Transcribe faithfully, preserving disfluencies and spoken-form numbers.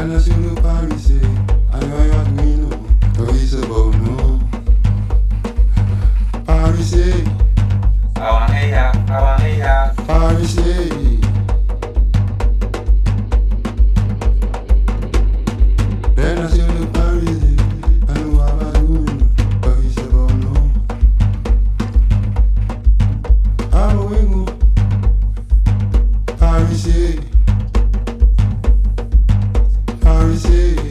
nation de Paris, aïe Arduino, Paris c'est bon, non? Paris, Awangeya, awangeya, Paris, la nation de Paris, aïe Arduino, Paris c'est bon, non? Amoingo, Paris, Paris.